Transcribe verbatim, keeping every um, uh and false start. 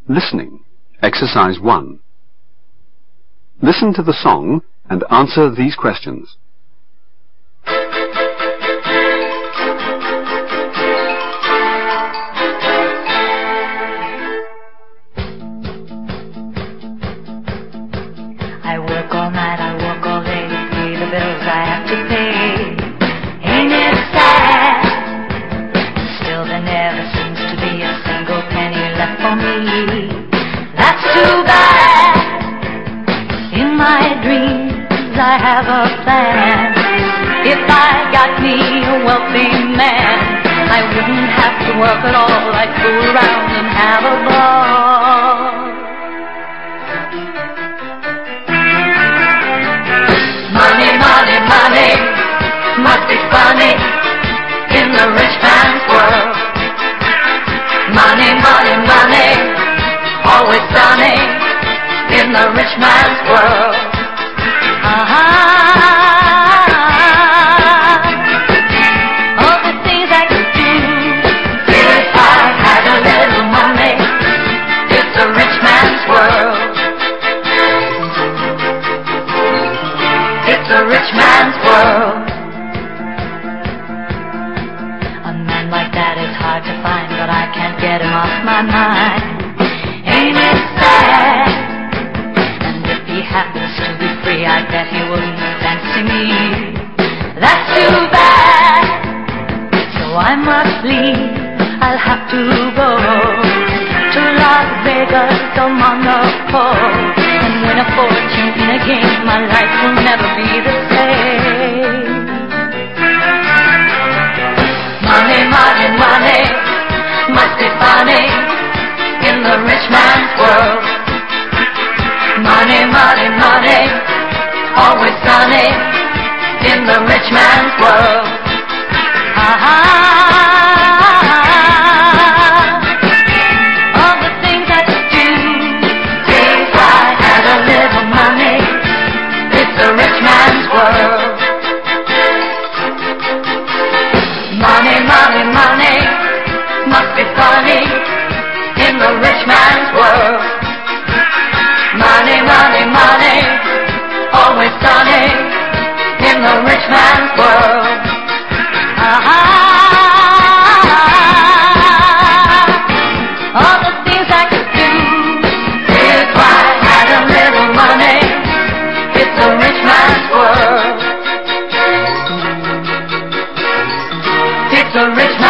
Listening. Exercise one. Listen to the song and answer these questions. I work all night, I work all day to pay the bills I have to pay. Ain't it sad? Still there never seems to be a single penny left for me. That's too bad. In my dreams I have a plan. If I got me a wealthy man, I wouldn't have to work at all. I'd fool around and have a ball. Money, money, money, must be funny in the rich man's world. Money, money, money, always sunny in the rich man's world. Uh-huh. All the things I could do if I had a little money. It's a rich man's world. It's a rich man's world. A man like that is hard to find, but I can't get him off my mind. Ain't it sad? And if he happens to be free, I bet he wouldn't fancy me. That's too bad. So I must leave. I'll have to go to Las Vegas or Monaco and win a fortune in a game. My life will never be the same. Money, money, money must be funny in the rich man's world. Money, money, money, always sunny in the rich man's world. Uh-huh. All the things I could do if I had a little money. It's a rich man's world. Money, money, money must be funny in the rich man's world. Money, money, money, always sunny in the rich man's world. Uh-huh. All the things I could do if I had a little money. It's a rich man's world. It's a rich man's world.